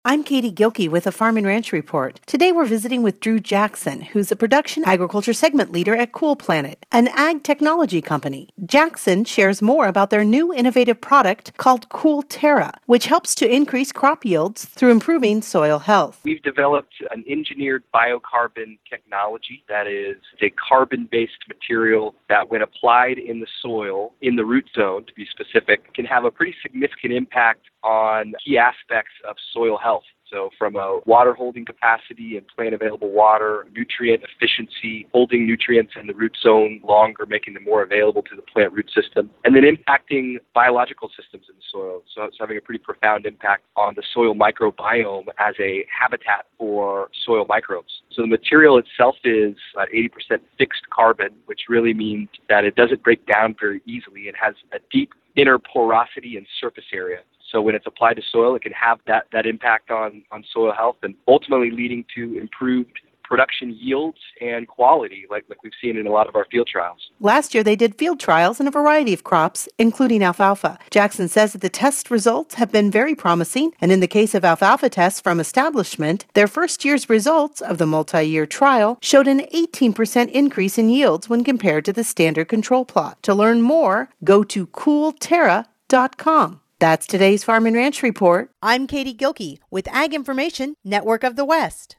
I'm Katie Gilkey with a Farm and Ranch Report. Today we're visiting with Drew Jackson, who's a production agriculture segment leader at Cool Planet, an ag technology company. Jackson shares more about their new innovative product called Cool Terra, which helps to increase crop yields through improving soil health. We've developed an engineered biocarbon technology that is a carbon-based material that, when applied in the soil, in the root zone to be specific, can have a pretty significant impact on key aspects of soil health. So from a water holding capacity and plant available water, nutrient efficiency, holding nutrients in the root zone longer, making them more available to the plant root system, and then impacting biological systems in the soil. So it's having a pretty profound impact on the soil microbiome as a habitat for soil microbes. So the material itself is about 80% fixed carbon, which really means that it doesn't break down very easily. It has a deep inner porosity and surface area. So when it's applied to soil, it can have that impact on soil health and ultimately leading to improved production yields and quality like we've seen in a lot of our field trials. Last year, they did field trials in a variety of crops, including alfalfa. Jackson says that the test results have been very promising, and in the case of alfalfa tests from Establishment, their first year's results of the multi-year trial showed an 18% increase in yields when compared to the standard control plot. To learn more, go to coolterra.com. That's today's Farm and Ranch Report. I'm Katie Gilkey with Ag Information Network of the West.